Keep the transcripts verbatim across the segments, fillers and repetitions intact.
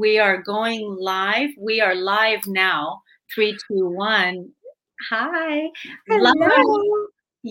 We are going live. We are live now. Three, two, one. Hi. Live. Hello.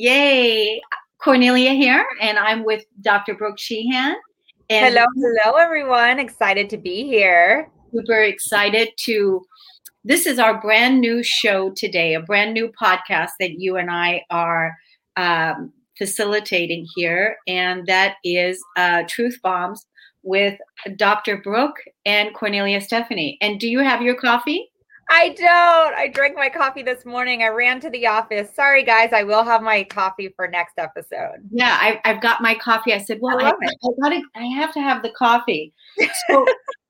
Yay. Cornelia here, and I'm with Doctor Brooke Sheehan. And Hello, hello, everyone. Excited to be here. Super excited to. This is our brand new show today, a brand new podcast that you and I are um, facilitating here, and that is uh, Truth Bombs with Doctor Brooke and Cornelia Stephanie. And do you have your coffee? I don't. I drank my coffee this morning. I ran to the office. Sorry, guys. I will have my coffee for next episode. Yeah, I, I've got my coffee. I said, well, I I, love it. I gotta, I have to have the coffee. So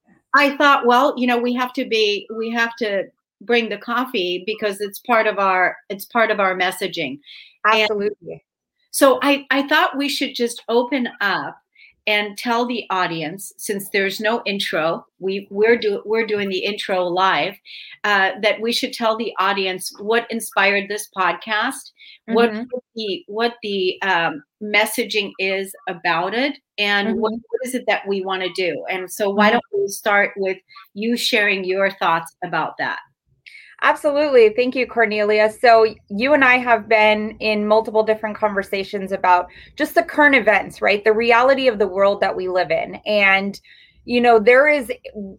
I thought, well, you know, we have to be, we have to bring the coffee because it's part of our, it's part of our messaging. Absolutely. And so I, I thought we should just open up and tell the audience, since there's no intro, we we're do we're doing the intro live, uh, that we should tell the audience what inspired this podcast, mm-hmm. what the what the um, messaging is about it, and mm-hmm. what, what is it that we want to do. And so, why mm-hmm. don't we start with you sharing your thoughts about that? Absolutely. Thank you, Cornelia. So you and I have been in multiple different conversations about just the current events, right? The reality of the world that we live in. And, you know, there is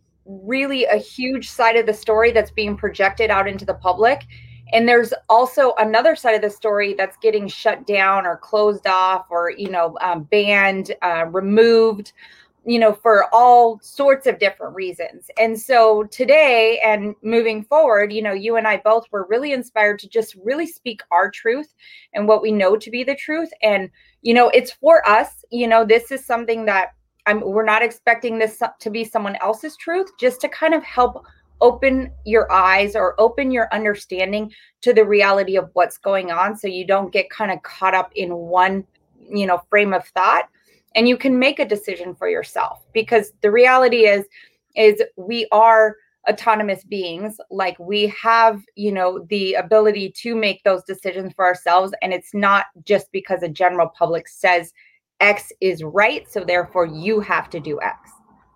really a huge side of the story that's being projected out into the public. And there's also another side of the story that's getting shut down or closed off or, you know, um, banned, uh, removed, you know, for all sorts of different reasons. And so today and moving forward, you know, you and I both were really inspired to just really speak our truth and what we know to be the truth. And, you know, it's for us, you know, this is something that I'm, we're not expecting this to be someone else's truth, just to kind of help open your eyes or open your understanding to the reality of what's going on. So you don't get kind of caught up in one, you know, frame of thought. And you can make a decision for yourself, because the reality is, is we are autonomous beings. Like, we have, you know, the ability to make those decisions for ourselves. And it's not just because the general public says X is right, so therefore you have to do X.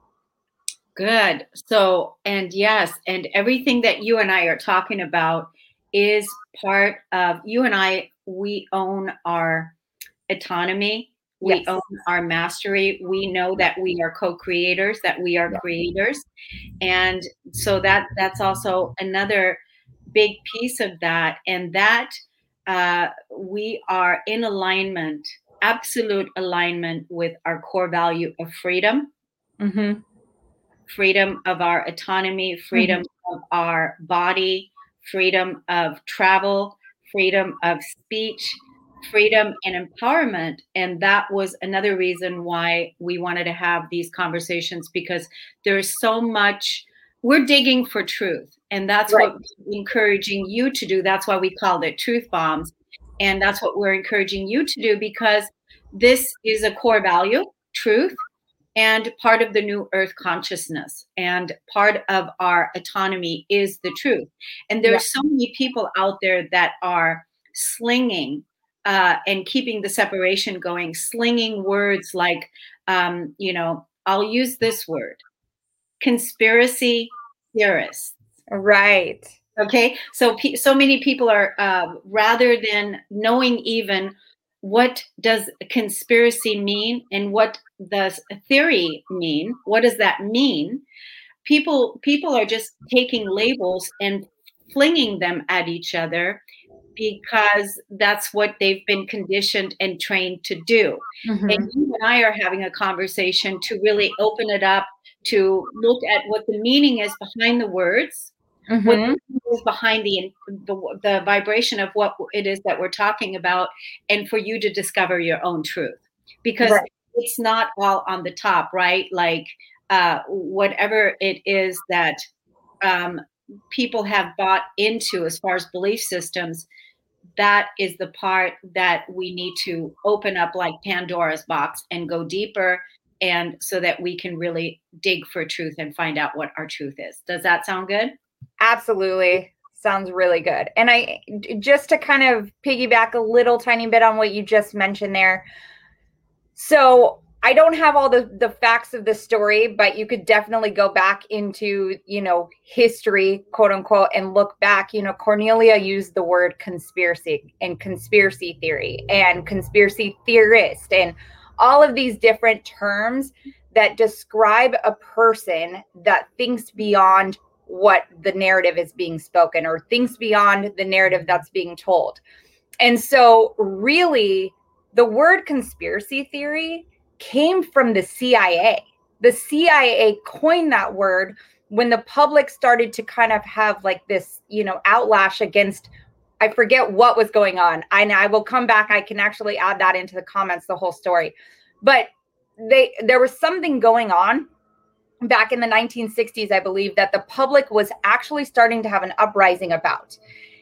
Good. So, and yes, and everything that you and I are talking about is part of, you and I, we own our autonomy. We yes. own our mastery. We know that we are co-creators, that we are yes. creators. And so that that's also another big piece of that. And that uh, we are in alignment, absolute alignment with our core value of freedom, mm-hmm. freedom of our autonomy, freedom mm-hmm. of our body, freedom of travel, freedom of speech, freedom and empowerment. And that was another reason why we wanted to have these conversations, because there's so much, we're digging for truth. And that's right. what we're encouraging you to do. That's why we called it Truth Bombs. And that's what we're encouraging you to do, because this is a core value, truth, and part of the new earth consciousness. And part of our autonomy is the truth. And there's yeah. so many people out there that are slinging Uh, and keeping the separation going, slinging words like, um, you know, I'll use this word, conspiracy theorists. Right. Okay. So, so many people are, uh, rather than knowing even what does conspiracy mean and what does theory mean, what does that mean? People, people are just taking labels and flinging them at each other, because that's what they've been conditioned and trained to do. Mm-hmm. And you and I are having a conversation to really open it up, to look at what the meaning is behind the words, mm-hmm. what the meaning is behind the, the the vibration of what it is that we're talking about, and for you to discover your own truth. Because right. it's not all on the top, right? Like uh, whatever it is that um, people have bought into as far as belief systems, that is the part that we need to open up like Pandora's box and go deeper, and so that we can really dig for truth and find out what our truth is. Does that sound good? Absolutely. Sounds really good. And I, just to kind of piggyback a little tiny bit on what you just mentioned there. So I don't have all the, the facts of the story, but you could definitely go back into, you know, history, quote unquote, and look back. You know, Cornelia used the word conspiracy and conspiracy theory and conspiracy theorist and all of these different terms that describe a person that thinks beyond what the narrative is being spoken or thinks beyond the narrative that's being told. And so really the word conspiracy theory came from the C I A. The C I A coined that word when the public started to kind of have like this, you know, outlash against, I forget what was going on. And I will come back. I can actually add that into the comments, the whole story. But they there was something going on back in the nineteen sixties, I believe, that the public was actually starting to have an uprising about.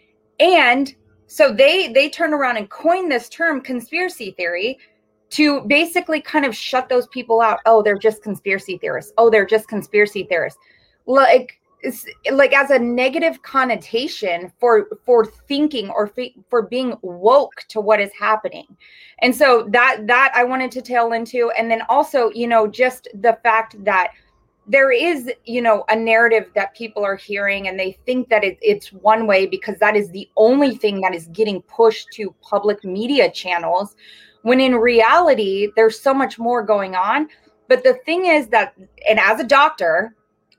And so they they turned around and coined this term conspiracy theory to basically kind of shut those people out. Oh, they're just conspiracy theorists. Oh, they're just conspiracy theorists. Like, it's like as a negative connotation for for thinking or for being woke to what is happening. And so that that I wanted to tail into. And then also, you know, just the fact that there is, you know, a narrative that people are hearing and they think that it, it's one way because that is the only thing that is getting pushed to public media channels, when in reality, there's so much more going on. But the thing is that, and as a doctor,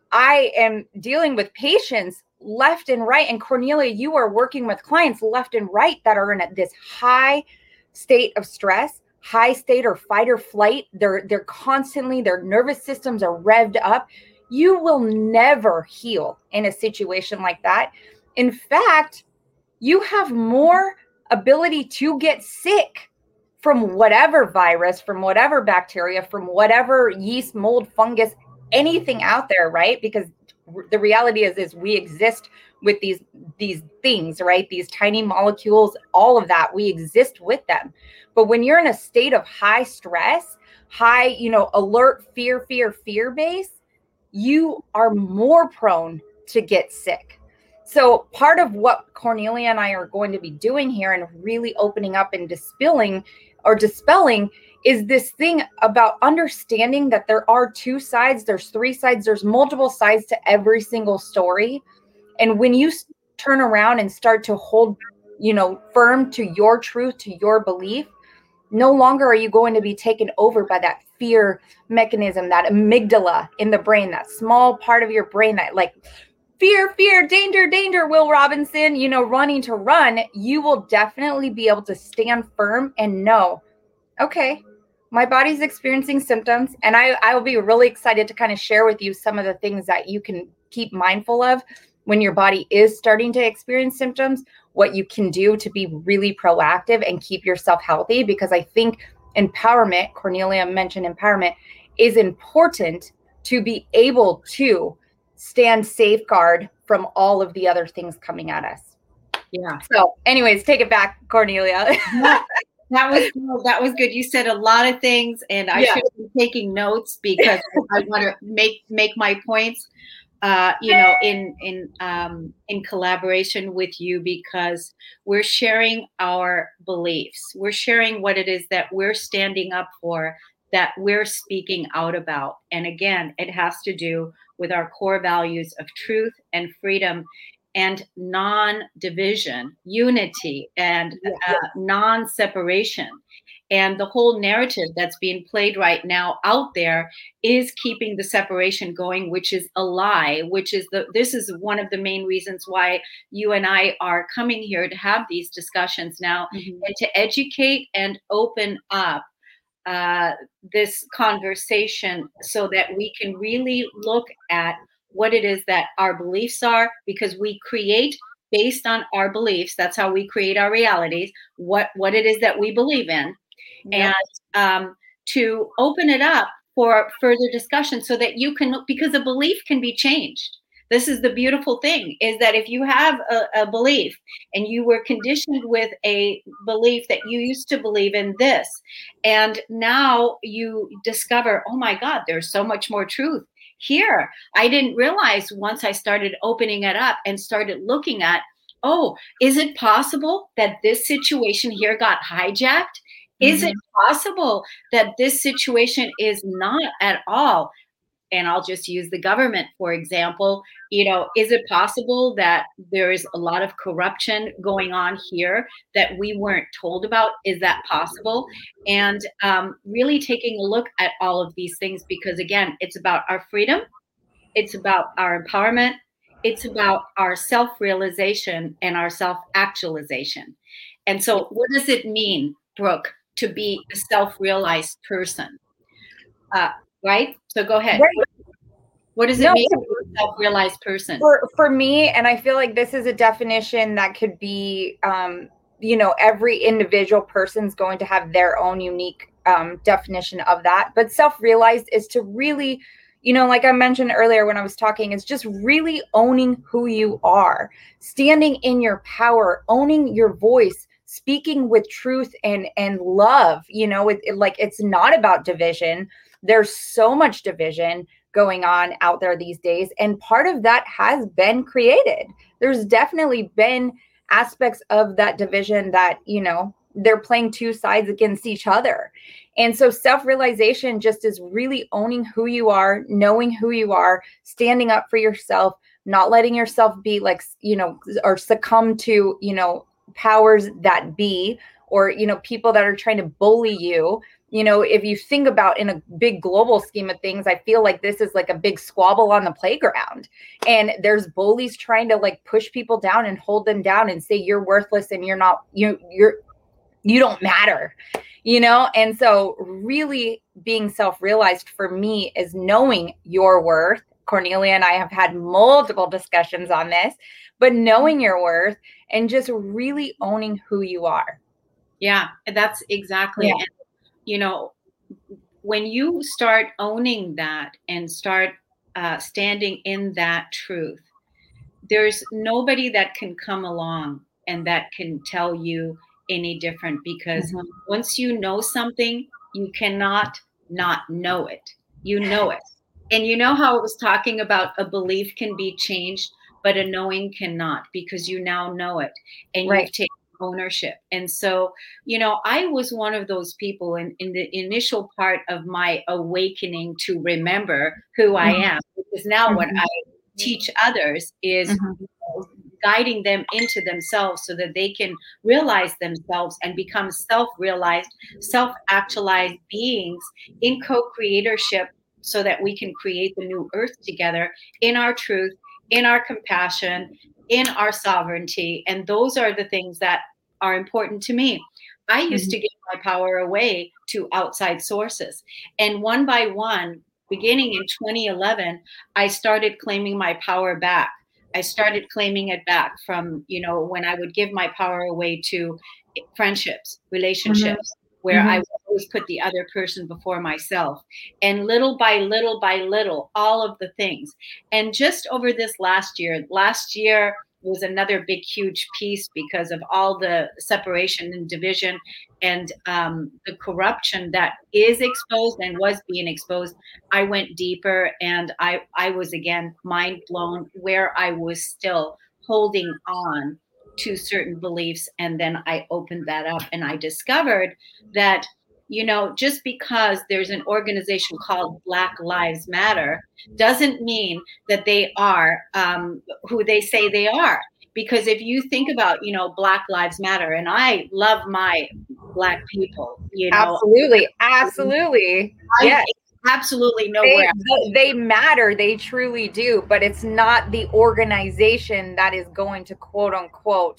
I am dealing with patients left and right. And Cornelia, you are working with clients left and right that are in this high state of stress, high state or fight or flight. They're they're constantly, their nervous systems are revved up. You will never heal in a situation like that. In fact, you have more ability to get sick from whatever virus, from whatever bacteria, from whatever yeast, mold, fungus, anything out there, right? Because the reality is, is we exist with these, these things, right? These tiny molecules, all of that, we exist with them. But when you're in a state of high stress, high, you know, alert, fear, fear, fear base, you are more prone to get sick. So part of what Cornelia and I are going to be doing here and really opening up and dispelling or dispelling is this thing about understanding that there are two sides, there's three sides, there's multiple sides to every single story. And when you turn around and start to hold, you know, firm to your truth, to your belief, no longer are you going to be taken over by that fear mechanism, that amygdala in the brain, that small part of your brain that like fear, fear, danger, danger, Will Robinson, you know, running to run. You will definitely be able to stand firm and know, okay, my body's experiencing symptoms. And I, I will be really excited to kind of share with you some of the things that you can keep mindful of when your body is starting to experience symptoms, what you can do to be really proactive and keep yourself healthy. Because I think empowerment, Cornelia mentioned empowerment, is important to be able to stand safeguard from all of the other things coming at us. Yeah. So anyways, take it back, Cornelia. That was that was good. You said a lot of things, and I yeah. should be taking notes because I want to make make my points. Uh, you know, in in um, in collaboration with you, because we're sharing our beliefs. We're sharing what it is that we're standing up for, that we're speaking out about. And again, it has to do with our core values of truth and freedom and non-division, unity, and uh, non-separation. And the whole narrative that's being played right now out there is keeping the separation going, which is a lie, which is the, this is one of the main reasons why you and I are coming here to have these discussions now, mm-hmm. and to educate and open up uh, this conversation so that we can really look at what it is that our beliefs are, because we create based on our beliefs. That's how we create our realities, what, what it is that we believe in. Yep. And um, to open it up for further discussion so that you can, because a belief can be changed. This is the beautiful thing, is that if you have a, a belief and you were conditioned with a belief that you used to believe in this, and now you discover, oh my God, there's so much more truth here. I didn't realize once I started opening it up and started looking at, oh, is it possible that this situation here got hijacked Is Mm-hmm. it possible that this situation is not at all, and I'll just use the government, for example, you know, is it possible that there is a lot of corruption going on here that we weren't told about? Is that possible? And um, really taking a look at all of these things, because again, it's about our freedom, it's about our empowerment, it's about our self-realization and our self-actualization. And so what does it mean, Brooke, to be a self-realized person? Uh, right? So go ahead. Right. What, what does it No, mean to be a self-realized person? For for me, and I feel like this is a definition that could be, um, you know, every individual person's going to have their own unique um, definition of that. But self-realized is to really, you know, like I mentioned earlier when I was talking, it's just really owning who you are, standing in your power, owning your voice, speaking with truth and and love. You know, it, it like it's not about division. There's so much division going on out there these days, and part of that has been created. There's definitely been aspects of that division that, you know, they're playing two sides against each other. And so self-realization just is really owning who you are, knowing who you are, standing up for yourself, not letting yourself be like, you know, or succumb to, you know, powers that be, or, you know, people that are trying to bully you. You know, if you think about in a big global scheme of things, I feel like this is like a big squabble on the playground. And there's bullies trying to like push people down and hold them down and say you're worthless and you're not, you you're you don't matter, you know? And so really being self-realized for me is knowing your worth. Cornelia and I have had multiple discussions on this, but knowing your worth and just really owning who you are. Yeah, that's exactly. Yeah. And, you know, when you start owning that and start uh, standing in that truth, there's nobody that can come along and that can tell you any different, because Mhm. once you know something, you cannot not know it. You know it. And you know how it was talking about a belief can be changed, but a knowing cannot, because you now know it and Right. you've taken ownership. And so, you know, I was one of those people in, in the initial part of my awakening to remember who I Mhm. am, because now what Mhm. I teach others is Mhm. guiding them into themselves so that they can realize themselves and become self-realized, self-actualized beings in co-creatorship, so that we can create the new earth together in our truth, in our compassion, in our sovereignty. And those are the things that are important to me. I used Mhm. to give my power away to outside sources. And one by one, beginning in twenty eleven, I started claiming my power back. I started claiming it back from, you know, when I would give my power away to friendships, relationships, where I Mhm. would always put the other person before myself. And little by little by little, all of the things. And just over this last year, last year was another big, huge piece because of all the separation and division and um, the corruption that is exposed and was being exposed. I went deeper, and I, I was again mind blown where I was still holding on to certain beliefs. And then I opened that up and I discovered that, you know, just because there's an organization called Black Lives Matter doesn't mean that they are um, who they say they are. Because if you think about, you know, Black Lives Matter, and I love my Black people, you know, Absolutely. Absolutely. I Yes. absolutely know They, where. they they matter. They truly do. But it's not the organization that is going to quote unquote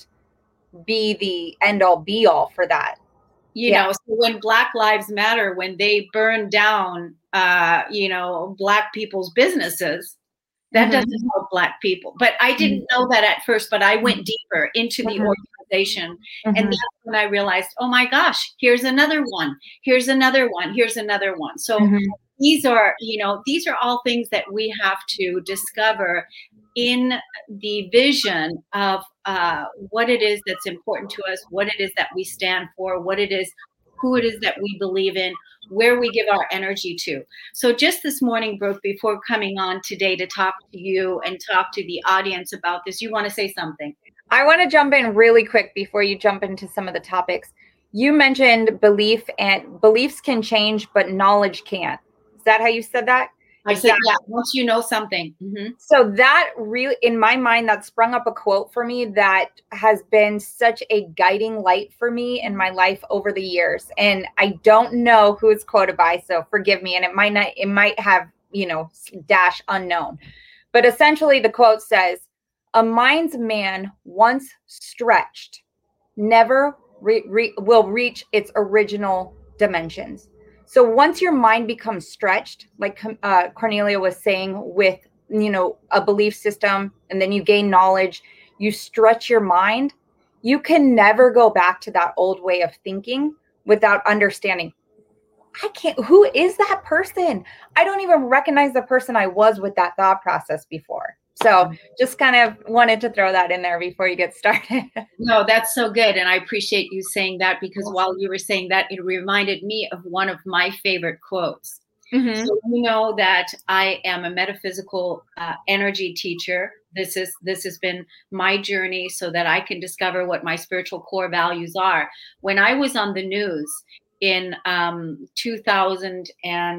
be the end all be all for that. You Yeah. know, so when Black Lives Matter, when they burn down, uh, you know, Black people's businesses, that Mhm. doesn't help Black people. But I didn't know that at first, but I went deeper into the Mhm. organization. And Mhm. that's when I realized, oh my gosh, here's another one. Here's another one. Here's another one. So Mhm. these are, you know, these are all things that we have to discover in the vision of uh, what it is that's important to us, what it is that we stand for, what it is, who it is that we believe in, where we give our energy to. So just this morning, Brooke, before coming on today to talk to you and talk to the audience about this, you want to say something? I want to jump in really quick before you jump into some of the topics. you mentioned belief, and beliefs can change, but knowledge can't. Is that how you said that? I said, yeah, once you know something. Mm-hmm. So that really, in my mind, that sprung up a quote for me that has been such a guiding light for me in my life over the years. And I don't know who it's quoted by, so forgive me. And it might not, it might have, you know, dash unknown. But essentially the quote says, a mind's man once stretched never re- re- will reach its original dimensions. So once your mind becomes stretched, like uh, Cornelia was saying, with, you know, a belief system, and then you gain knowledge, you stretch your mind, you can never go back to that old way of thinking without understanding, I can't, who is that person? I don't even recognize the person I was with that thought process before. So just kind of wanted to throw that in there before you get started. No, that's so good. And I appreciate you saying that, because while you were saying that, it reminded me of one of my favorite quotes. Mm-hmm. So you know that I am a metaphysical uh, energy teacher. This is this has been my journey so that I can discover what my spiritual core values are. When I was on the news in um, two thousand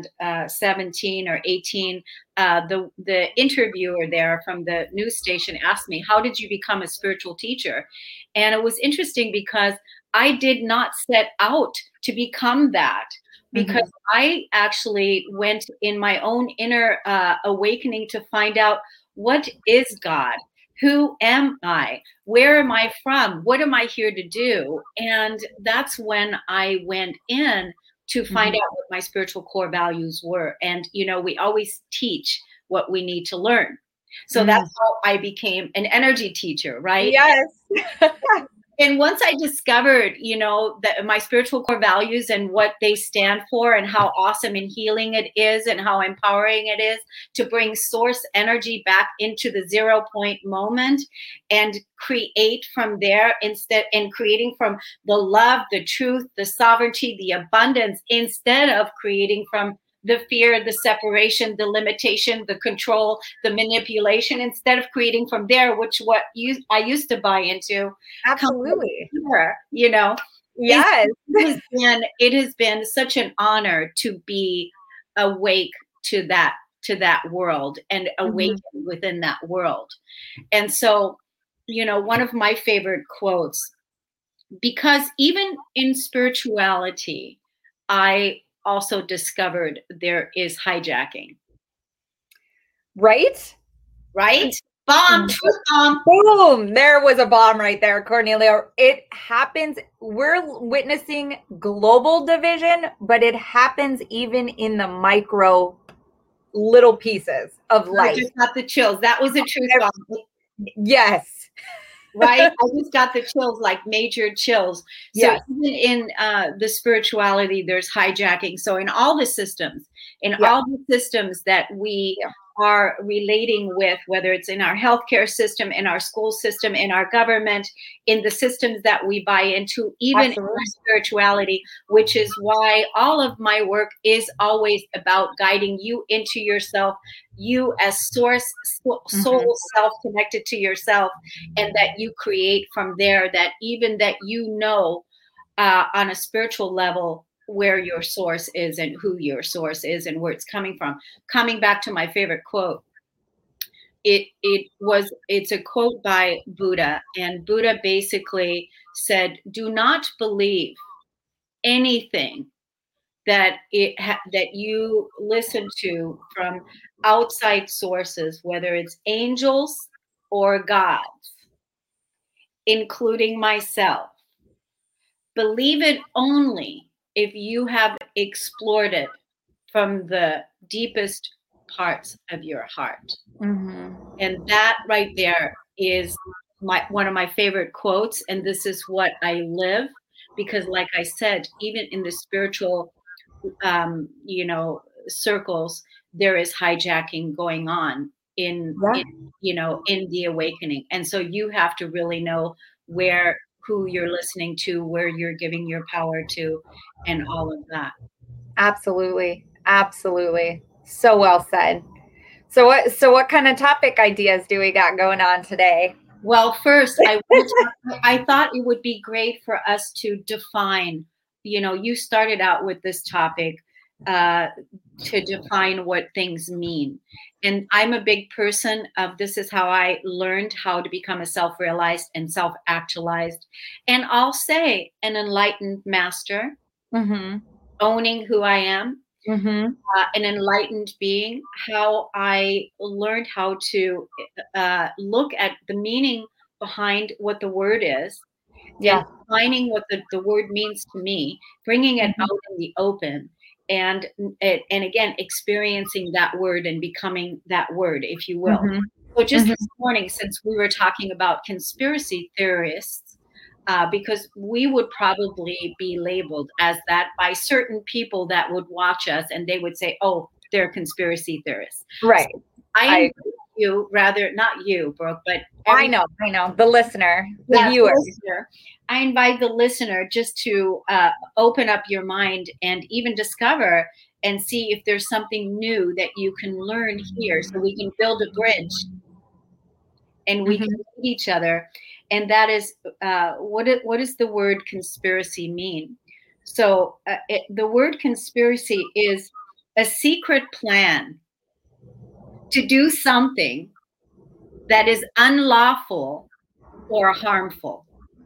seventeen or eighteen, uh, the the interviewer there from the news station asked me, how did you become a spiritual teacher? And it was interesting because I did not set out to become that, because mm-hmm. I actually went in my own inner uh, awakening to find out, what is God? Who am I? Where am I from? What am I here to do? And that's when I went in to find mm-hmm. out what my spiritual core values were. And, you know, we always teach what we need to learn. So mm-hmm. that's how I became an energy teacher, right? Yes. And once I discovered, you know, that my spiritual core values and what they stand for, and how awesome and healing it is, and how empowering it is to bring source energy back into the zero point moment and create from there, instead, and creating from the love, the truth, the sovereignty, the abundance, instead of creating from the fear, the separation, the limitation, the control, the manipulation, instead of creating from there, which what you I used to buy into. Absolutely. Here, you know. Yes. It has been it has been such an honor to be awake to that to that world and awakened mm-hmm. within that world. And so, you know, one of my favorite quotes, because even in spirituality, I also discovered there is hijacking. Right? Right? Bomb, truth bomb. Boom. There was a bomb right there, Cornelia. It happens. We're witnessing global division, but it happens even in the micro little pieces of life. I just got the chills. That was a truth bomb. Yes. Right? I just got the chills, like major chills. So yes. even in uh, the spirituality, there's hijacking. So in all the systems, in yeah. all the systems that we yeah. are relating with, whether it's in our healthcare system, in our school system, in our government, in the systems that we buy into, even Absolutely. in our spirituality, which is why all of my work is always about guiding you into yourself, you as source, soul mm-hmm. self connected to yourself, and that you create from there, that even that you know uh, on a spiritual level where your source is and who your source is and where it's coming from. Coming back to my favorite quote, it it was it's a quote by Buddha, and Buddha basically said, do not believe anything that it ha- that you listen to from outside sources, whether it's angels or gods, including myself. Believe it only if you have explored it from the deepest parts of your heart. Mm-hmm. And that right there is my one of my favorite quotes. And this is what I live, because like I said, even in the spiritual um, you know, circles, there is hijacking going on in, yeah. in, you know, in the awakening. And so you have to really know where, who you're listening to, where you're giving your power to, and all of that. Absolutely. Absolutely. So well said. So what, so what kind of topic ideas do we got going on today? Well, first, I, I thought it would be great for us to define you know, you started out with this topic uh, to define what things mean. And I'm a big person of this is how I learned how to become a self-realized and self-actualized. And I'll say an enlightened master, Mm-hmm. owning who I am, Mm-hmm. uh, an enlightened being, how I learned how to uh, look at the meaning behind what the word is and Yeah. defining what the, the word means to me, bringing it Mm-hmm. out in the open, and and again experiencing that word and becoming that word, if you will. Mm-hmm. So just Mm-hmm. this morning, since we were talking about conspiracy theorists, uh, because we would probably be labeled as that by certain people that would watch us, and they would say, "Oh, they're conspiracy theorists." So Right. I I invite you, rather not you, Brooke, but I every know, I know. The listener, the yeah, viewer. listener. I invite the listener just to uh, open up your mind and even discover and see if there's something new that you can learn here, so we can build a bridge and we can Mm-hmm. meet each other. And that is uh, what it, what does the word conspiracy mean? So uh, it, the word conspiracy is a secret plan to do something that is unlawful or harmful.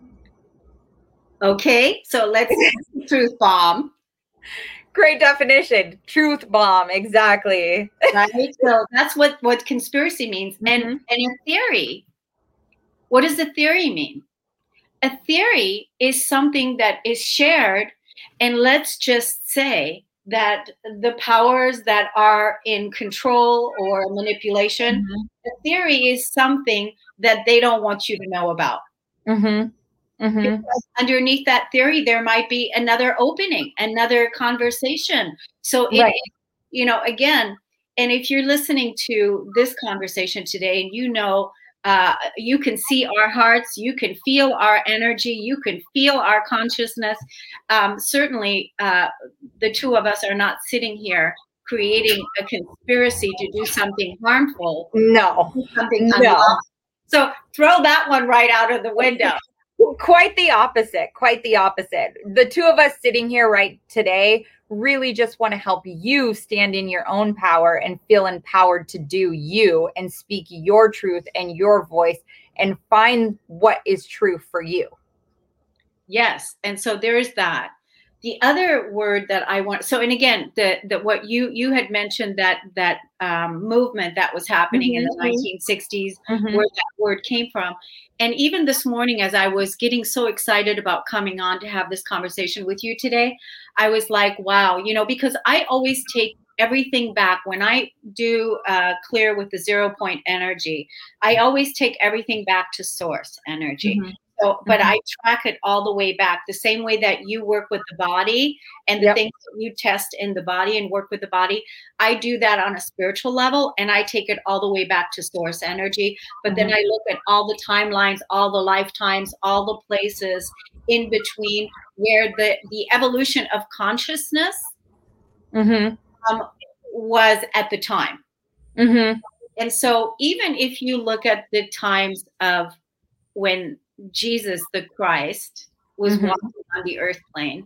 Okay, so let's truth bomb. Great definition. Truth bomb. Exactly. Right? So that's what what conspiracy means. And Mm-hmm. and a theory, what does a theory mean? A theory is something that is shared, and let's just say that the powers that are in control or manipulation, Mm-hmm. a theory is something that they don't want you to know about. Mm-hmm. Mm-hmm. Because underneath that theory, there might be another opening, another conversation. So it, Right. it, you know, again, and if you're listening to this conversation today, and you know, uh, you can see our hearts, you can feel our energy, you can feel our consciousness. Um, certainly, uh, the two of us are not sitting here creating a conspiracy to do something harmful, No. do something No. unlawful. So throw that one right out of the window. Quite the opposite. Quite the opposite. The two of us sitting here right today really just want to help you stand in your own power and feel empowered to do you and speak your truth and your voice and find what is true for you. Yes, and so there's that. The other word that I want, so and again, the the what you you had mentioned, that that um, movement that was happening in the Mm-hmm. nineteen sixties, Mm-hmm. where that word came from. And even this morning, as I was getting so excited about coming on to have this conversation with you today, I was like, wow, you know, because I always take everything back when I do uh, clear with the zero point energy. I always take everything back to source energy. Mm-hmm. So, but Mm-hmm. I track it all the way back, the same way that you work with the body and the Yep. things that you test in the body and work with the body. I do that on a spiritual level, and I take it all the way back to source energy. But then Mm-hmm. I look at all the timelines, all the lifetimes, all the places in between where the, the evolution of consciousness Mm-hmm. um, was at the time. Mm-hmm. And so even if you look at the times of when Jesus the Christ was Mm-hmm. walking on the earth plane,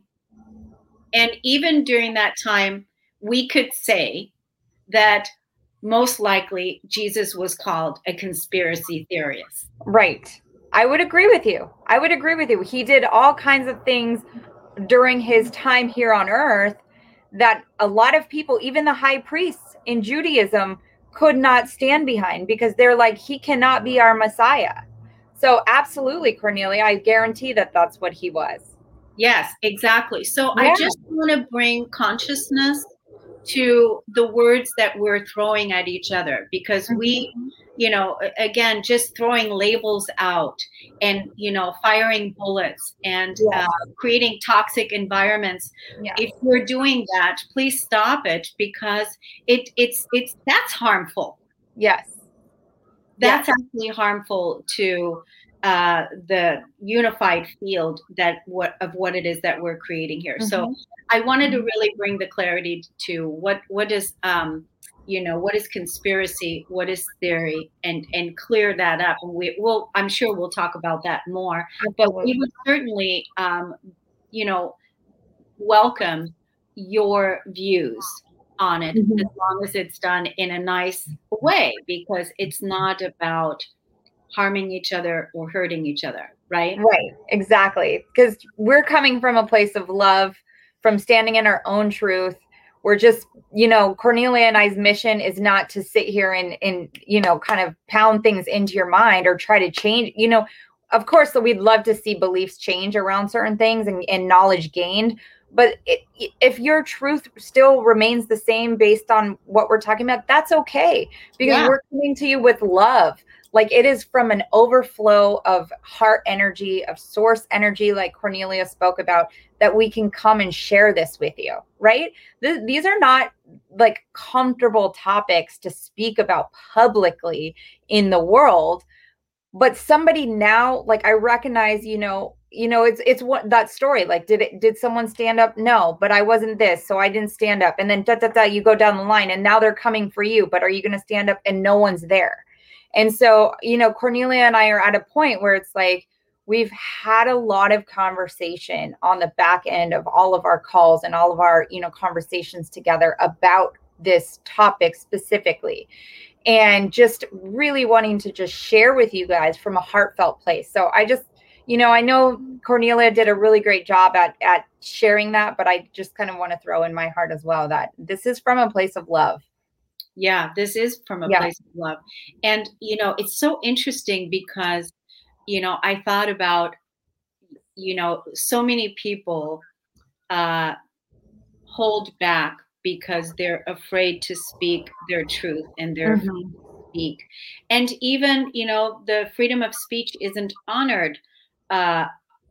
and even during that time, we could say that most likely Jesus was called a conspiracy theorist. Right. I would agree with you. I would agree with you. He did all kinds of things during his time here on earth that a lot of people, even the high priests in Judaism, could not stand behind because they're like, he cannot be our Messiah. So, absolutely, Cornelia, I guarantee that that's what he was. Yes, exactly. So I Yeah. just want to bring consciousness to the words that we're throwing at each other, because we, you know, a- again, just throwing labels out and, you know, firing bullets and Yes. uh, creating toxic environments. Yes. If you're doing that, please stop it, because it it's it's that's harmful. Yes. That's Yes. actually harmful to uh, the unified field that what of what it is that we're creating here. So Mhm. I wanted to really bring the clarity to what what is um, you know, what is conspiracy, what is theory, and and clear that up. And we will, I'm sure we'll talk about that more. But we Absolutely. would certainly, um, you know, welcome your views on it, Mhm. as long as it's done in a nice way, because it's not about harming each other or hurting each other, right? Right, exactly. Because we're coming from a place of love, from standing in our own truth. We're just, you know, Cornelia and I's mission is not to sit here and, and, you know, kind of pound things into your mind or try to change, you know, of course, so we'd love to see beliefs change around certain things and, and knowledge gained. But it, if your truth still remains the same based on what we're talking about, that's okay, because Yeah. we're coming to you with love. Like, it is from an overflow of heart energy, of source energy, like Cornelia spoke about, that we can come and share this with you, right? Th- these are not like comfortable topics to speak about publicly in the world. But somebody now, like, I recognize, you know, you know, it's it's what that story, like, did it did someone stand up? No, but I wasn't this, so I didn't stand up. And then da da da, you go down the line, and now they're coming for you. But are you going to stand up? And no one's there. And so, you know, Cornelia and I are at a point where it's like we've had a lot of conversation on the back end of all of our calls and all of our, you know, conversations together about this topic specifically, and just really wanting to just share with you guys from a heartfelt place. So I just, you know, I know Cornelia did a really great job at at sharing that, but I just kind of want to throw in my heart as well that this is from a place of love. Yeah, this is from a Yeah. place of love. And, you know, it's so interesting because, you know, I thought about, you know, so many people uh, hold back because they're afraid to speak their truth, and they're afraid Mhm. to speak. And even, you know, the freedom of speech isn't honored uh,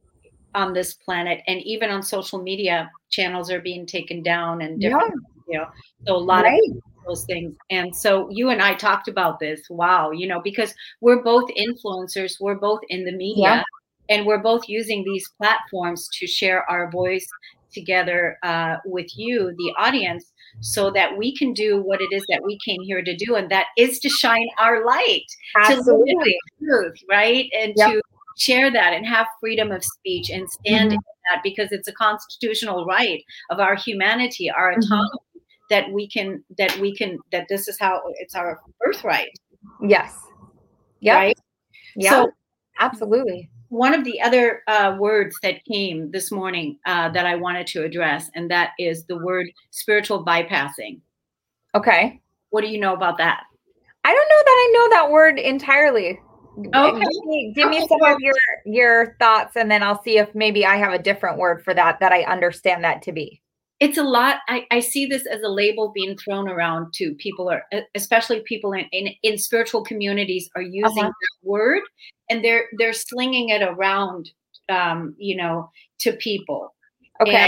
on this planet. And even on social media, channels are being taken down and Yeah. different, you know, so a lot of Right. those things. And so you and I talked about this. Wow, you know, because we're both influencers, we're both in the Yeah. media, and we're both using these platforms to share our voice together uh, with you, the audience, so that we can do what it is that we came here to do, and that is to shine our light, to live in Absolutely. our truth, right? And Yep. to share that and have freedom of speech and stand Mhm. in that, because it's a constitutional right of our humanity, our Mhm. autonomy, that we can that we can that this is how it's our birthright, Yes. Yep. right? Yeah. So Absolutely. one of the other uh, words that came this morning uh, that I wanted to address, and that is the word spiritual bypassing. Okay. What do you know about that? I don't know that I know that word entirely. Okay. Give me, give me Okay, some well, of your your thoughts, and then I'll see if maybe I have a different word for that that I understand that to be. it's a lot. I, I see this as a label being thrown around to people, or e- especially people in, in, in spiritual communities are using Uh-huh. that word, and they're they're slinging it around, um, you know, to people. Okay. And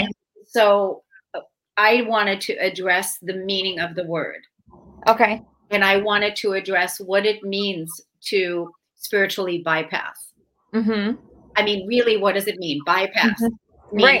so uh, I wanted to address the meaning of the word, Okay. and I wanted to address what it means to spiritually bypass. Mhm. I mean, really, what does it mean? Bypass Mhm. Right. means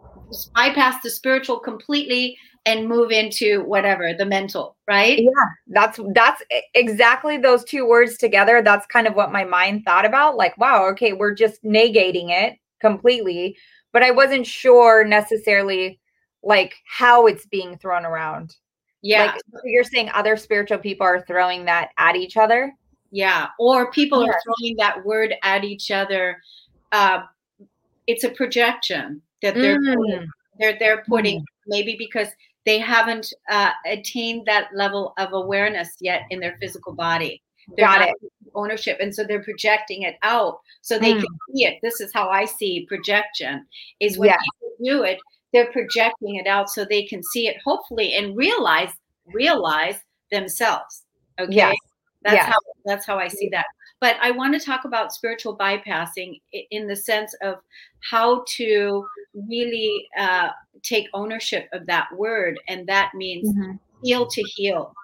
bypass the spiritual completely and move into whatever, the mental, right? Yeah, that's that's e- exactly those two words together. That's kind of what my mind thought about. Like, wow, okay, we're just negating it completely, but I wasn't sure necessarily like how it's being thrown around. Like, Yeah. so you're saying other spiritual people are throwing that at each other? Yeah. Or people are Yeah. throwing that word at each other. Uh, it's a projection that they're putting, Mm, they're they're putting, mm, maybe because they haven't uh, attained that level of awareness yet in their physical body. They're got not it. taking ownership, and so they're projecting it out so they Mm, can see it. This is how I see projection: is when yes, people do it, they're projecting it out so they can see it, hopefully, and realize realize themselves. Okay, yes, that's yes. how that's how I see that. But I want to talk about spiritual bypassing i- in the sense of how to really uh, take ownership of that word, and that means Mhm. heal to heal.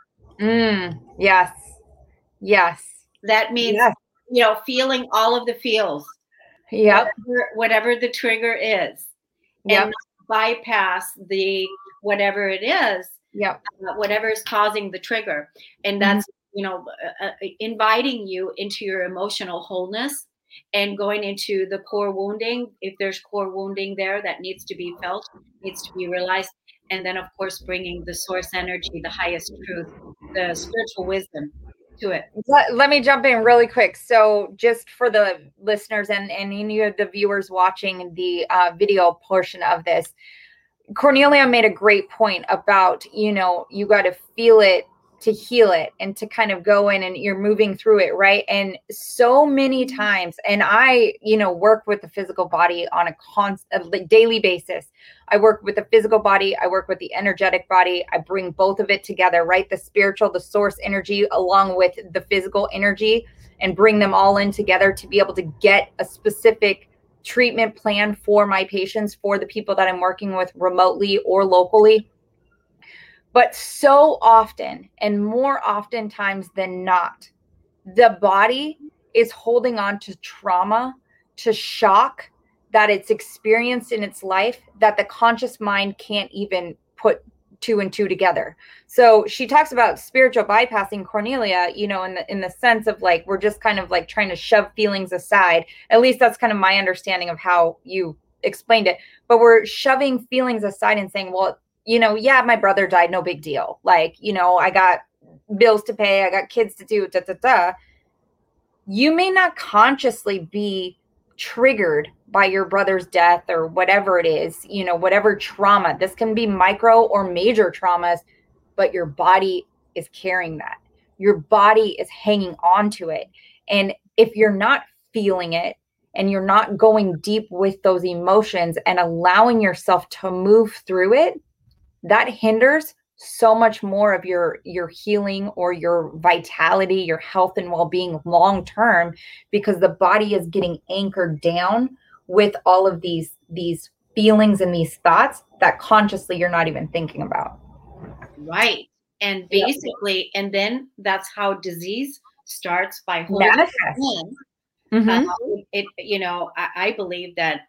Mm, yes, yes, That means, yes. you know, feeling all of the feels, Yep, whatever whatever the trigger is, and yep, not bypass the whatever it is, yep. uh, whatever is causing the trigger. And Mhm. that's, you know, uh, uh, inviting you into your emotional wholeness, and going into the core wounding, if there's core wounding there that needs to be felt, needs to be realized. And then, of course, bringing the source energy, the highest truth, the spiritual wisdom to it. Let, let me jump in really quick. So just for the listeners and, and any of the viewers watching the uh, video portion of this, Cornelia made a great point about, you know, you got to feel it to heal it and to kind of go in and you're moving through it, right? And so many times, and I, you know, work with the physical body on a constant daily basis. I work with the physical body. I work with the energetic body. I bring both of it together, right? The spiritual, the source energy, along with the physical energy, and bring them all in together to be able to get a specific treatment plan for my patients, for the people that I'm working with remotely or locally. But so often, and more oftentimes than not, the body is holding on to trauma, to shock that it's experienced in its life, that the conscious mind can't even put two and two together. So she talks about spiritual bypassing, Cornelia, you know, in the in the sense of like, we're just kind of like trying to shove feelings aside. At least that's kind of my understanding of how you explained it. But we're shoving feelings aside and saying, well, you know, yeah, my brother died, no big deal. Like, you know, I got bills to pay, I got kids to do, da, da, da. You may not consciously be triggered by your brother's death or whatever it is, you know, whatever trauma. This can be micro or major traumas, but your body is carrying that. Your body is hanging on to it. And if you're not feeling it and you're not going deep with those emotions and allowing yourself to move through it, that hinders so much more of your your healing or your vitality, your health and well-being long term, because the body is getting anchored down with all of these these feelings and these thoughts that consciously you're not even thinking about. Right. And basically, yep. And then that's how disease starts, by holding manifest. Mm-hmm. Uh, it, you know, I, I believe that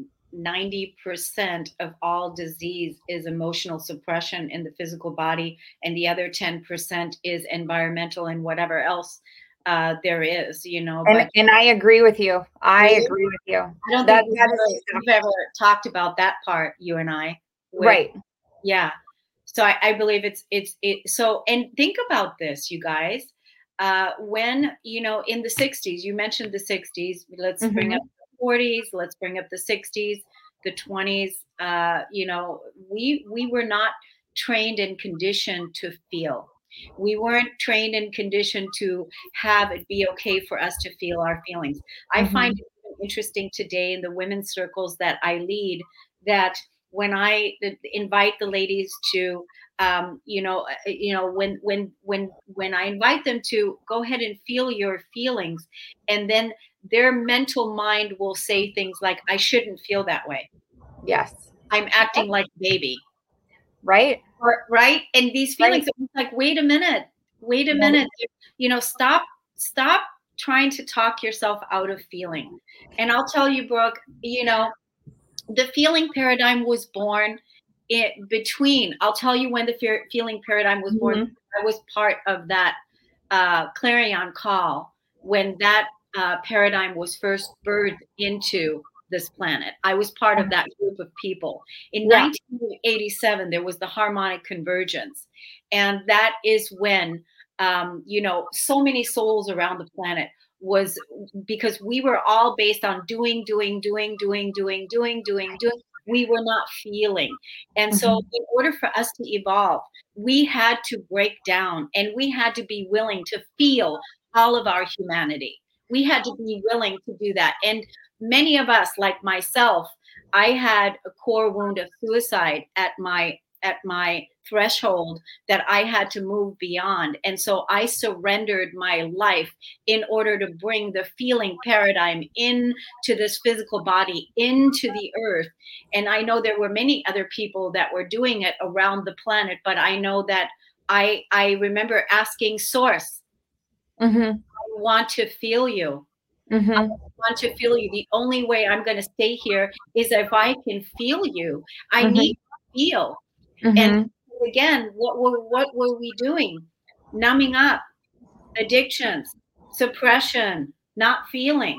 ninety percent of all disease is emotional suppression in the physical body, and the other ten percent is environmental and whatever else uh, there is, you know. And, but, and I agree with you. I really? agree with you. I don't that, think we've, that ever, we've ever talked about that part, you and I. With, right. Yeah. So I, I believe it's, it's, it. So, and think about this, you guys, uh, when, you know, in the sixties, you mentioned the sixties, let's mm-hmm. bring up forties, let's bring up the sixties, the twenties. Uh, you know, we we were not trained and conditioned to feel. We weren't trained and conditioned to have it be okay for us to feel our feelings. I mm-hmm. find it interesting today in the women's circles that I lead, that when I invite the ladies to, um, you know, you know, when when when when I invite them to go ahead and feel your feelings, and then their mental mind will say things like, I shouldn't feel that way. Yes. I'm acting like a baby. Right. Or, right. And these feelings right. are like, wait a minute, wait a yeah. minute, you know, stop, stop trying to talk yourself out of feeling. And I'll tell you, Brooke, you know, the feeling paradigm was born in between, I'll tell you when the fe- feeling paradigm was born. Mm-hmm. I was part of that uh, clarion call when that Uh, paradigm was first birthed into this planet. I was part of that group of people. In yeah. nineteen eighty-seven, there was the harmonic convergence. And that is when, um, you know, so many souls around the planet was, because we were all based on doing, doing, doing, doing, doing, doing, doing, doing. We were not feeling. And mm-hmm. so in order for us to evolve, we had to break down, and we had to be willing to feel all of our humanity. We had to be willing to do that. And many of us, like myself, I had a core wound of suicide at my at my threshold that I had to move beyond. And so I surrendered my life in order to bring the feeling paradigm into this physical body, into the earth. And I know there were many other people that were doing it around the planet, but I know that I I remember asking Source, mm-hmm. I want to feel you. Mm-hmm. I want to feel you. The only way I'm going to stay here is if I can feel you. I mm-hmm. need to feel. Mm-hmm. And again, what were what were we doing? Numbing up, addictions, suppression, not feeling.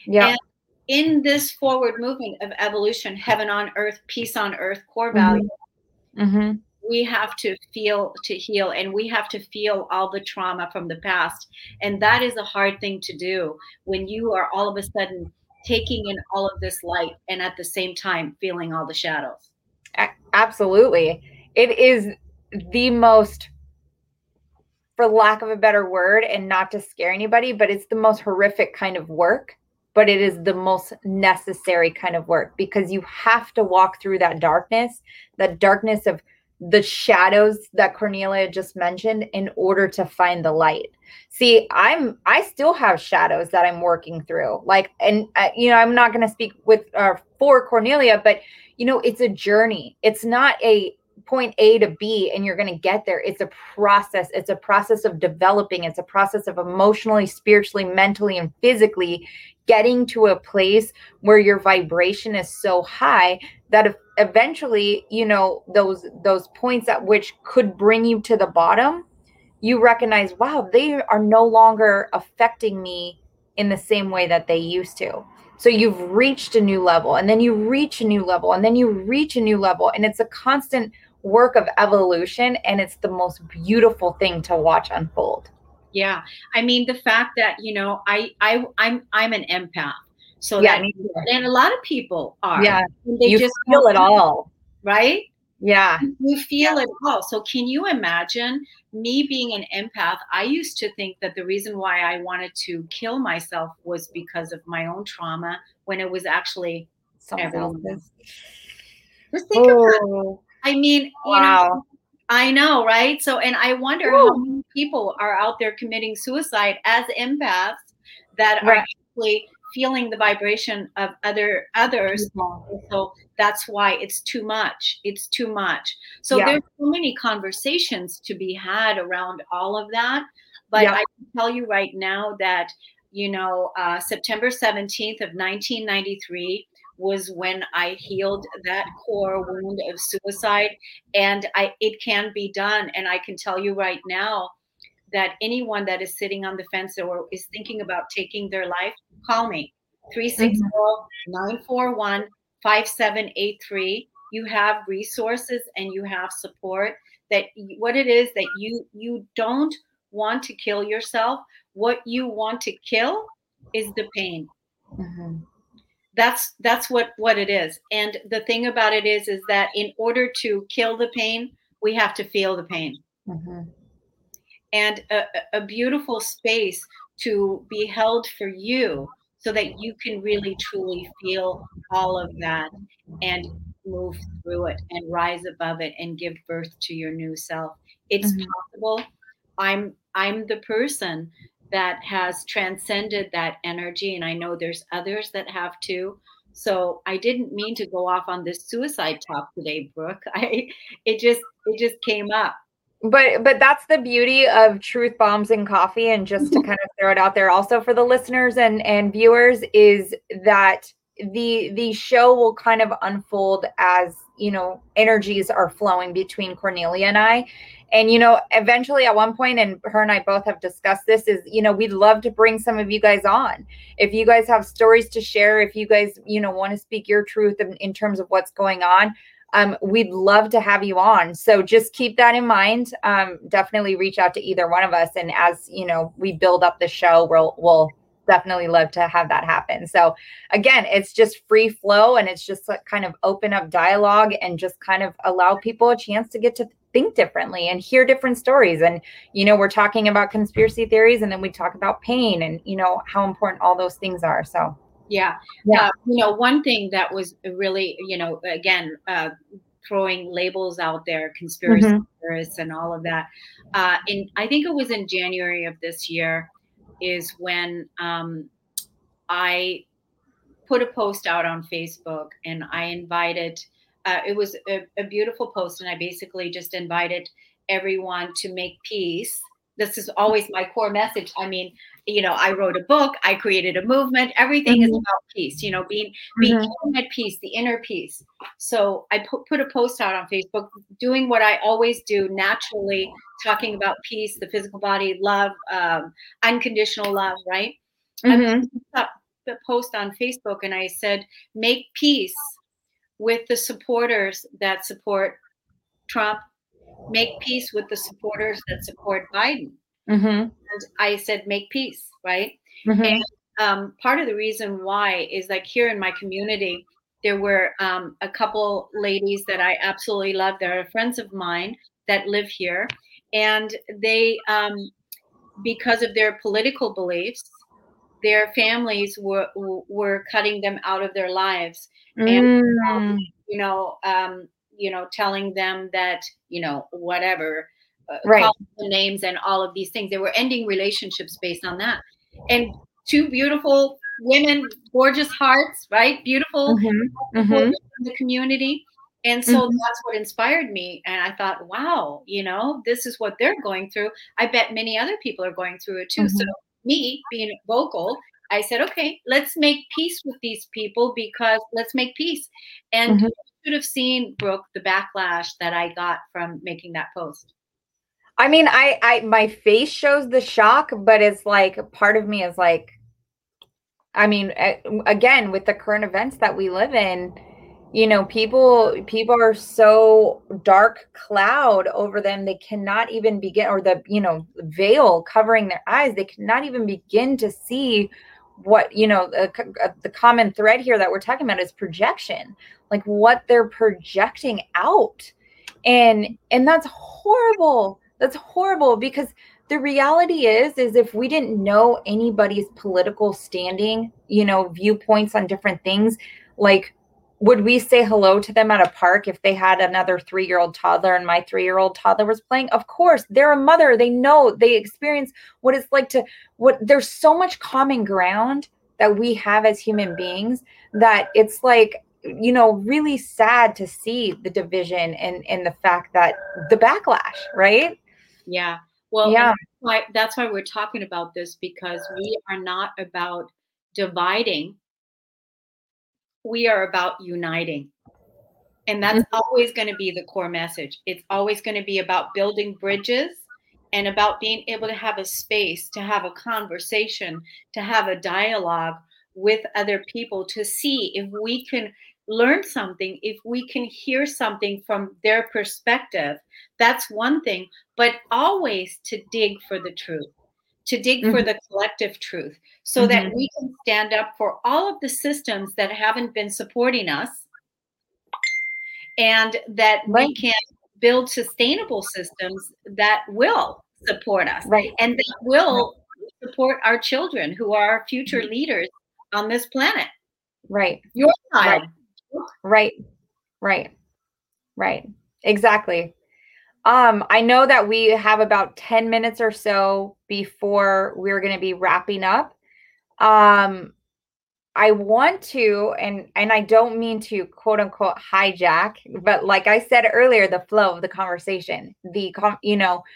Yeah. And in this forward movement of evolution, heaven on earth, peace on earth, core value, Mm-hmm. we have to feel to heal, and we have to feel all the trauma from the past. And that is a hard thing to do when you are all of a sudden taking in all of this light and at the same time feeling all the shadows. A- absolutely. It is the most, for lack of a better word, and not to scare anybody, but it's the most horrific kind of work, but it is the most necessary kind of work, because you have to walk through that darkness, that darkness of the shadows that Cornelia just mentioned, in order to find the light. See, I'm, I still have shadows that I'm working through. Like, and uh, you know, I'm not going to speak with, uh, for Cornelia, but you know, it's a journey. It's not a point A to B and you're going to get there. It's a process. It's a process of developing. It's a process of emotionally, spiritually, mentally, and physically getting to a place where your vibration is so high that if eventually, you know, those those points at which could bring you to the bottom, you recognize, wow, they are no longer affecting me in the same way that they used to. So you've reached a new level, and then you reach a new level, and then you reach a new level. And it's a constant work of evolution, and it's the most beautiful thing to watch unfold. Yeah. I mean, the fact that, you know, I, I, I'm, I'm an empath. So Yeah, that, me too. and a lot of people are. Yeah, And they you just feel don't it know, all. right? Yeah. You feel it all. So can you imagine me being an empath? I used to think that the reason why I wanted to kill myself was because of my own trauma, when it was actually Someone everyone else. else's. Just think about it. Oh, I mean, you know, wow. I know, right? So, and I wonder how Woo. many people are out there committing suicide as empaths that are Right. actually feeling the vibration of other others. People. And so that's why it's too much. It's too much. So Yeah. there's so many conversations to be had around all of that. But Yeah. I can tell you right now that, you know, uh, September seventeenth of nineteen ninety-three was when I healed that core wound of suicide, and I it can be done. And I can tell you right now that anyone that is sitting on the fence or is thinking about taking their life, call me, three six zero, nine four one, five seven eight three. You have resources and you have support. That what it is that you you don't want to kill yourself. What you want to kill is the pain. Mm-hmm. That's that's what what it is. And the thing about it is is that in order to kill the pain, we have to feel the pain. Mm-hmm. And a, a beautiful space to be held for you, so that you can really truly feel all of that and move through it and rise above it and give birth to your new self. It's Mm-hmm. possible. I'm I'm the person that has transcended that energy, and I know there's others that have too. So I didn't mean to go off on this suicide talk today, Brooke. I it just it just came up. But but that's the beauty of Truth Bombs and Coffee. And just to kind of throw it out there also for the listeners and and viewers, is that the the show will kind of unfold as, you know, energies are flowing between Cornelia and I. And, you know, eventually at one point, and her and I both have discussed this, is, you know, we'd love to bring some of you guys on. If you guys have stories to share, if you guys, you know, want to speak your truth in, in terms of what's going on, um, we'd love to have you on. So just keep that in mind. Um, definitely reach out to either one of us. And as, you know, we build up the show, we'll, we'll definitely love to have that happen. So again, it's just free flow, and it's just like kind of open up dialogue and just kind of allow people a chance to get to think differently and hear different stories. And, you know, we're talking about conspiracy theories, and then we talk about pain and, you know, how important all those things are. So Yeah. Yeah. Uh, you know, one thing that was really, you know, again, uh, throwing labels out there, conspiracy Mhm. theorists and all of that. Uh, in I think it was in January of this year is when um, I put a post out on Facebook, and I invited, uh, it was a, a beautiful post, and I basically just invited everyone to make peace. This is always my core message. I mean, you know, I wrote a book, I created a movement, everything is Mhm. about peace, you know, being, being Mhm. at peace, the inner peace. So I put, put a post out on Facebook, doing what I always do naturally, talking about peace, the physical body, love, um, unconditional love, right? I put Mhm. this up, a post on Facebook and I said, make peace with the supporters that support Trump, make peace with the supporters that support Biden. Mm-hmm. And I said, make peace, right? Mm-hmm. And um, part of the reason why is like here in my community, there were um, a couple ladies that I absolutely love. They're friends of mine that live here. And they, um, because of their political beliefs, their families were were cutting them out of their lives. And, Mm. you know, um, you know, telling them that, you know, whatever, uh, Right. calling them names and all of these things. They were ending relationships based on that. And two beautiful women, gorgeous hearts, right? Beautiful Mm-hmm. people Mm-hmm. in the community. And so Mm-hmm. that's what inspired me. And I thought, wow, you know, this is what they're going through. I bet many other people are going through it too. Mm-hmm. So me being vocal, I said, okay, let's make peace with these people because let's make peace. And Mm-hmm. you should have seen, Brooke, the backlash that I got from making that post. I mean, I, I, my face shows the shock, but it's like, part of me is like, I mean, again, with the current events that we live in, you know, people, people are so dark cloud over them. They cannot even begin, or the, you know, veil covering their eyes. They cannot even begin to see what, you know, the, the common thread here that we're talking about is projection, like what they're projecting out. And, and that's horrible. That's horrible because the reality is, is if we didn't know anybody's political standing, you know, viewpoints on different things, like, would we say hello to them at a park if they had another three-year-old toddler and my three-year-old toddler was playing? Of course, they're a mother. They know, they experience what it's like to, what, there's so much common ground that we have as human beings that it's like, you know, really sad to see the division and, and the fact that the backlash, right? Yeah. Well, yeah. And that's why, that's why we're talking about this, because we are not about dividing. We are about uniting. And that's mm-hmm. always going to be the core message. It's always going to be about building bridges and about being able to have a space, to have a conversation, to have a dialogue with other people, to see if we can learn something, if we can hear something from their perspective. That's one thing, but always to dig for the truth, to dig mm-hmm. for the collective truth, so mm-hmm. that we can stand up for all of the systems that haven't been supporting us, and that right. we can build sustainable systems that will support us, right. and that will right. support our children who are our future leaders on this planet. Right. Your child. Right. Right. Right. Exactly. Um, I know that we have about ten minutes or so before we're going to be wrapping up. Um, I want to, and, and I don't mean to quote unquote hijack, but like I said earlier, the flow of the conversation, the, you know,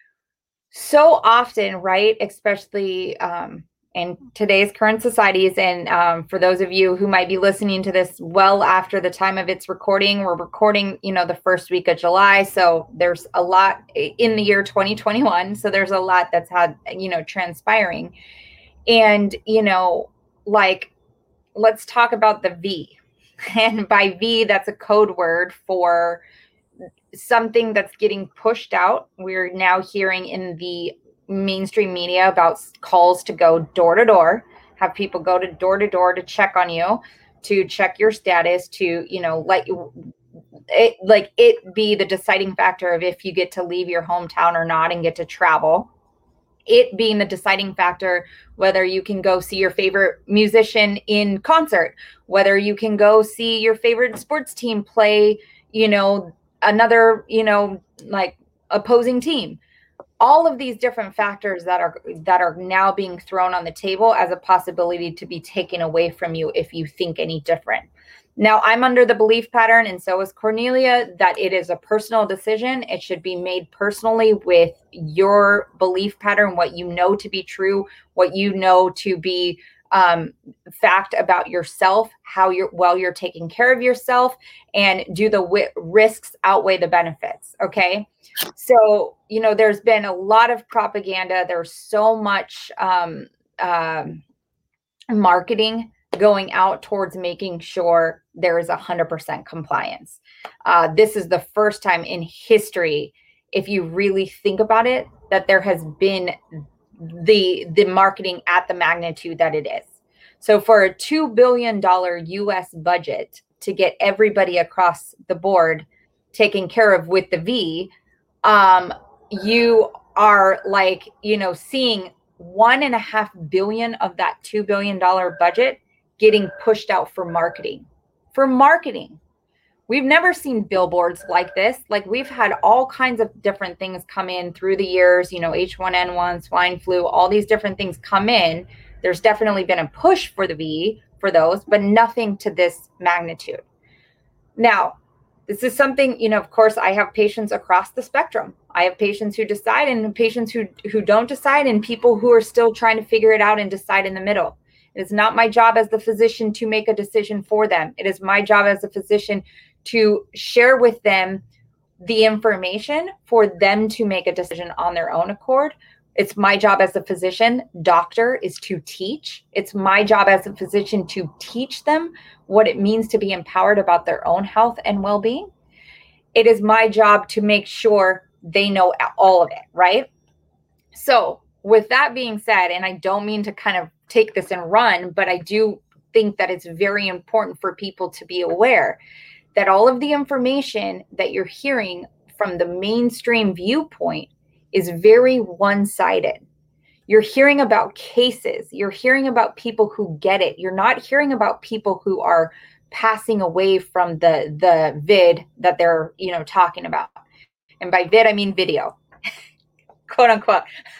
so often, right, especially um, in today's current societies, and um, for those of you who might be listening to this well after the time of its recording, we're recording, you know, the first week of July, so there's a lot in the year twenty twenty-one, so there's a lot that's had, you know, transpiring, and, you know, like, let's talk about the V, and by V, that's a code word for something that's getting pushed out. We're now hearing in the mainstream media about calls to go door to door, have people go to door to door to check on you, to check your status, to, you know, let you, it, like it be the deciding factor of if you get to leave your hometown or not and get to travel. It being the deciding factor, whether you can go see your favorite musician in concert, whether you can go see your favorite sports team play, you know, another, you know, like opposing team. All of these different factors that are that are now being thrown on the table as a possibility to be taken away from you if you think any different. Now, I'm under the belief pattern, and so is Cornelia, that it is a personal decision. It should be made personally with your belief pattern, what you know to be true, what you know to be um, fact about yourself, how you're, well, you're taking care of yourself, and do the w- risks outweigh the benefits. Okay. So, you know, there's been a lot of propaganda. There's so much, um, um, marketing going out towards making sure there is one hundred percent compliance. Uh, this is the first time in history, if you really think about it, that there has been the the marketing at the magnitude that it is. So for a two billion dollars U S budget to get everybody across the board taken care of with the V, um, you are like, you know, seeing one and a half billion of that two billion dollars budget getting pushed out for marketing. For marketing. We've never seen billboards like this. Like, we've had all kinds of different things come in through the years, you know, H one N one, swine flu, all these different things come in. There's definitely been a push for the V for those, but nothing to this magnitude. Now, this is something, you know, of course, I have patients across the spectrum. I have patients who decide and patients who, who don't decide, and people who are still trying to figure it out and decide in the middle. It is not my job as the physician to make a decision for them. It is my job as a physician to share with them the information for them to make a decision on their own accord. It's my job as a physician, doctor, is to teach. It's my job as a physician to teach them what it means to be empowered about their own health and well-being. It is my job to make sure they know all of it, right? So with that being said, and I don't mean to kind of take this and run, but I do think that it's very important for people to be aware that all of the information that you're hearing from the mainstream viewpoint is very one-sided. You're hearing about cases. You're hearing about people who get it. You're not hearing about people who are passing away from the, the vid that they're, you know, talking about. And by vid, I mean video, quote unquote.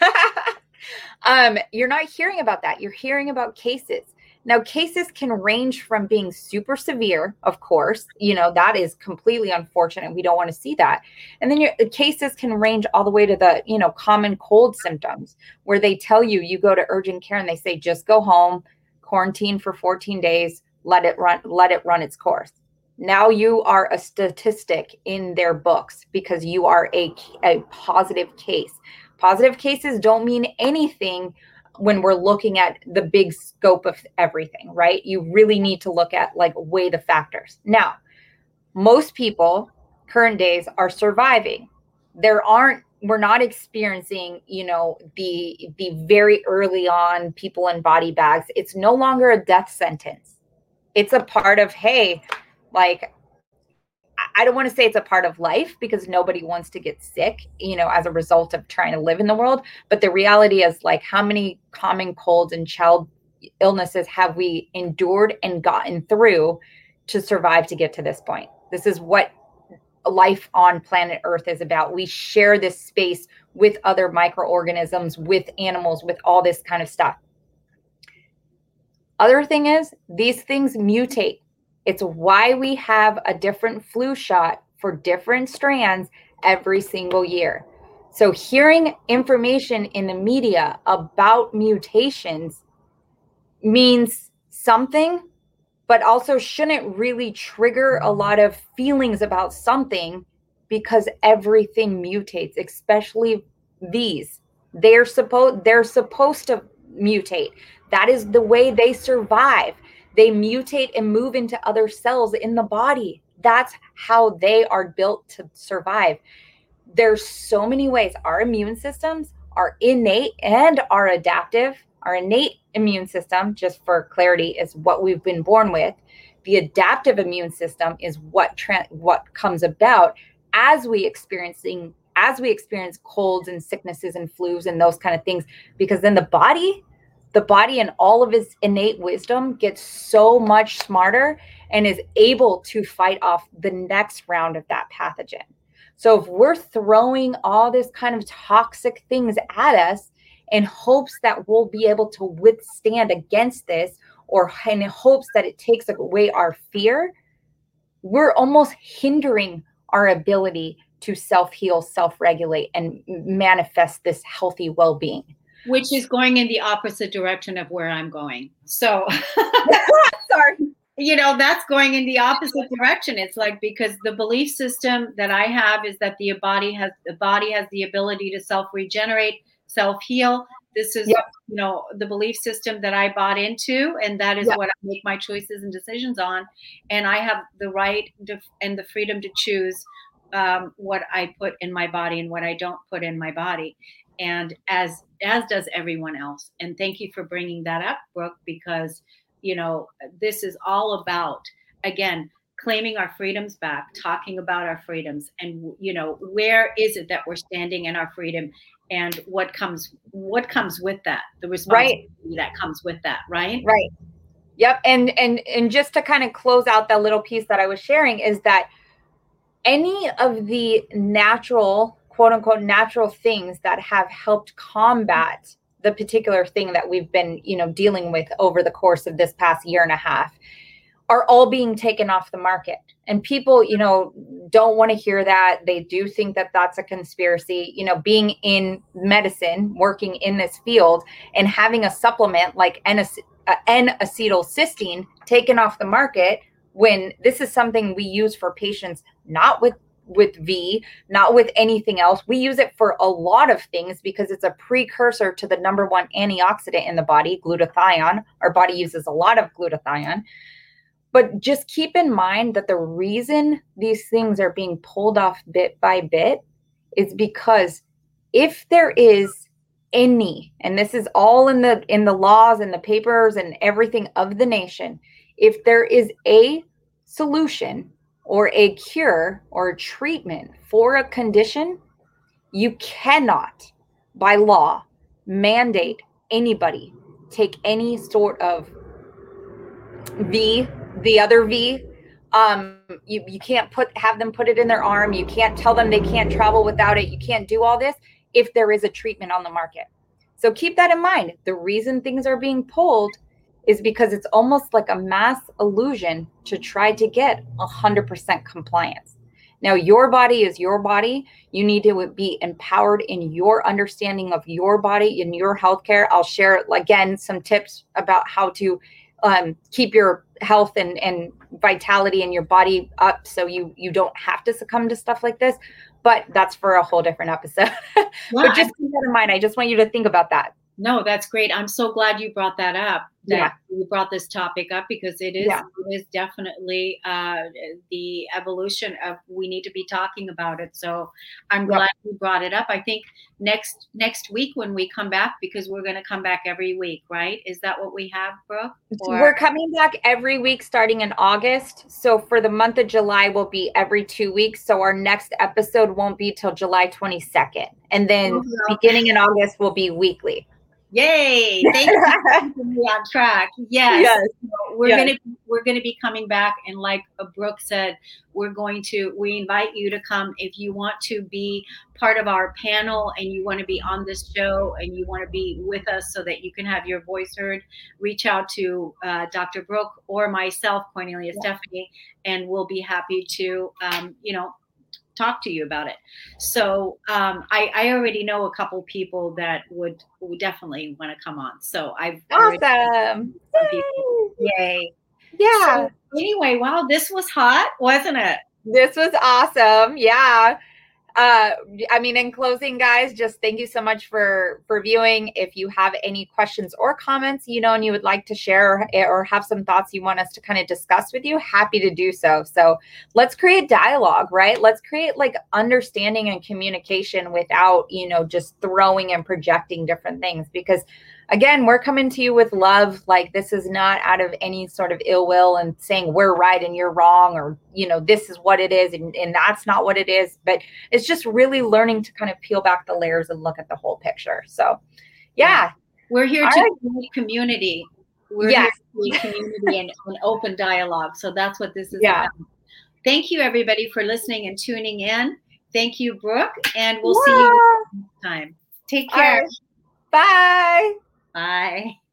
um, you're not hearing about that. You're hearing about cases. Now, cases can range from being super severe, of course, you know, that is completely unfortunate. We don't want to see that. And then your cases can range all the way to the, you know, common cold symptoms, where they tell you, you go to urgent care and they say, just go home, quarantine for fourteen days, let it run, let it run its course. Now you are a statistic in their books because you are a, a positive case. Positive cases don't mean anything when we're looking at the big scope of everything, right? You really need to look at, like, weigh the factors. Now, most people current days are surviving. There aren't, we're not experiencing, you know, the, the very early on people in body bags. It's no longer a death sentence. It's a part of, hey, like, I don't want to say it's a part of life, because nobody wants to get sick, you know, as a result of trying to live in the world. But the reality is, like, how many common colds and child illnesses have we endured and gotten through to survive to get to this point? This is what life on planet Earth is about. We share this space with other microorganisms, with animals, with all this kind of stuff. Other thing is, these things mutate. It's why we have a different flu shot for different strands every single year. So hearing information in the media about mutations means something, but also shouldn't really trigger a lot of feelings about something, because everything mutates, especially these. They're supposed they're supposed to mutate. That is the way they survive. They mutate and move into other cells in the body. That's how they are built to survive. There's so many ways. Our immune systems are innate and are adaptive. Our innate immune system, just for clarity, is what we've been born with. The adaptive immune system is what tra- what comes about as we experiencing as we experience colds and sicknesses and flus and those kind of things, because then the body The body and all of its innate wisdom gets so much smarter and is able to fight off the next round of that pathogen. So if we're throwing all this kind of toxic things at us in hopes that we'll be able to withstand against this, or in hopes that it takes away our fear, we're almost hindering our ability to self-heal, self-regulate, and manifest this healthy well-being. Which is going in the opposite direction of where I'm going. So, sorry. You know, that's going in the opposite direction. It's like, because the belief system that I have is that the body has the body has the ability to self-regenerate, self-heal. This is, Yep. you know, the belief system that I bought into, and that is Yep. what I make my choices and decisions on. And I have the right to, and the freedom to choose um, what I put in my body and what I don't put in my body. And as as does everyone else. And thank you for bringing that up, Brooke, because, you know, this is all about, again, claiming our freedoms back, talking about our freedoms, and, you know, where is it that we're standing in our freedom, and what comes what comes with that, the responsibility right. that comes with that, right? Right. Yep. And and and just to kind of close out that little piece that I was sharing is that any of the natural, quote unquote, natural things that have helped combat the particular thing that we've been, you know, dealing with over the course of this past year and a half are all being taken off the market. And people, you know, don't want to hear that. They do think that that's a conspiracy. You know, being in medicine, working in this field, and having a supplement like N-acetylcysteine taken off the market, when this is something we use for patients, not with with V, not with anything else. We use it for a lot of things because it's a precursor to the number one antioxidant in the body, glutathione. Our body uses a lot of glutathione. But just keep in mind that the reason these things are being pulled off bit by bit is because if there is any, and this is all in the in the laws and the papers and everything of the nation, if there is a solution or a cure or a treatment for a condition, you cannot, by law, mandate anybody take any sort of V, the other V. Um, you, you can't put have them put it in their arm. You can't tell them they can't travel without it. You can't do all this if there is a treatment on the market. So keep that in mind. The reason things are being pulled is because it's almost like a mass illusion to try to get one hundred percent compliance. Now, your body is your body. You need to be empowered in your understanding of your body, in your healthcare. I'll share, again, some tips about how to um, keep your health and, and vitality in your body up so you, you don't have to succumb to stuff like this. But that's for a whole different episode. Yeah, but just keep that in mind. I just want you to think about that. No, that's great. I'm so glad you brought that up. That yeah. you brought this topic up, because it is, yeah. it is definitely uh, the evolution of, we need to be talking about it. So I'm yep. glad you brought it up. I think next next week when we come back, because we're going to come back every week, right? Is that what we have, Brooke? Or? We're coming back every week starting in August. So for the month of July, will be every two weeks. So our next episode won't be till July twenty-second. And then oh, beginning in August will be weekly. Yay! Thank you for keeping me on track. Yes, yes. So we're yes. gonna we're gonna be coming back, and like Brooke said, we're going to we invite you to come if you want to be part of our panel and you want to be on this show and you want to be with us so that you can have your voice heard. Reach out to uh, Doctor Brooke or myself, Cornelia yeah. Stephanie, and we'll be happy to um, you know. talk to you about it. So um, I, I already know a couple people that would, would definitely want to come on. So I've awesome. Yay. Yay. Yeah. So anyway, wow, this was hot, wasn't it? This was awesome. Yeah. Uh, I mean, in closing, guys, just thank you so much for, for viewing. If you have any questions or comments, you know, and you would like to share or have some thoughts you want us to kind of discuss with you, happy to do so. So let's create dialogue, right? Let's create like understanding and communication without, you know, just throwing and projecting different things, because again, we're coming to you with love. Like, this is not out of any sort of ill will and saying we're right and you're wrong, or, you know, this is what it is and, and that's not what it is. But it's just really learning to kind of peel back the layers and look at the whole picture. So, yeah. We're here All to right. create community. We're yes. here to create community and, and open dialogue. So that's what this is yeah. about. Thank you, everybody, for listening and tuning in. Thank you, Brooke. And we'll yeah. see you next time. Take care. Right. Bye. Bye.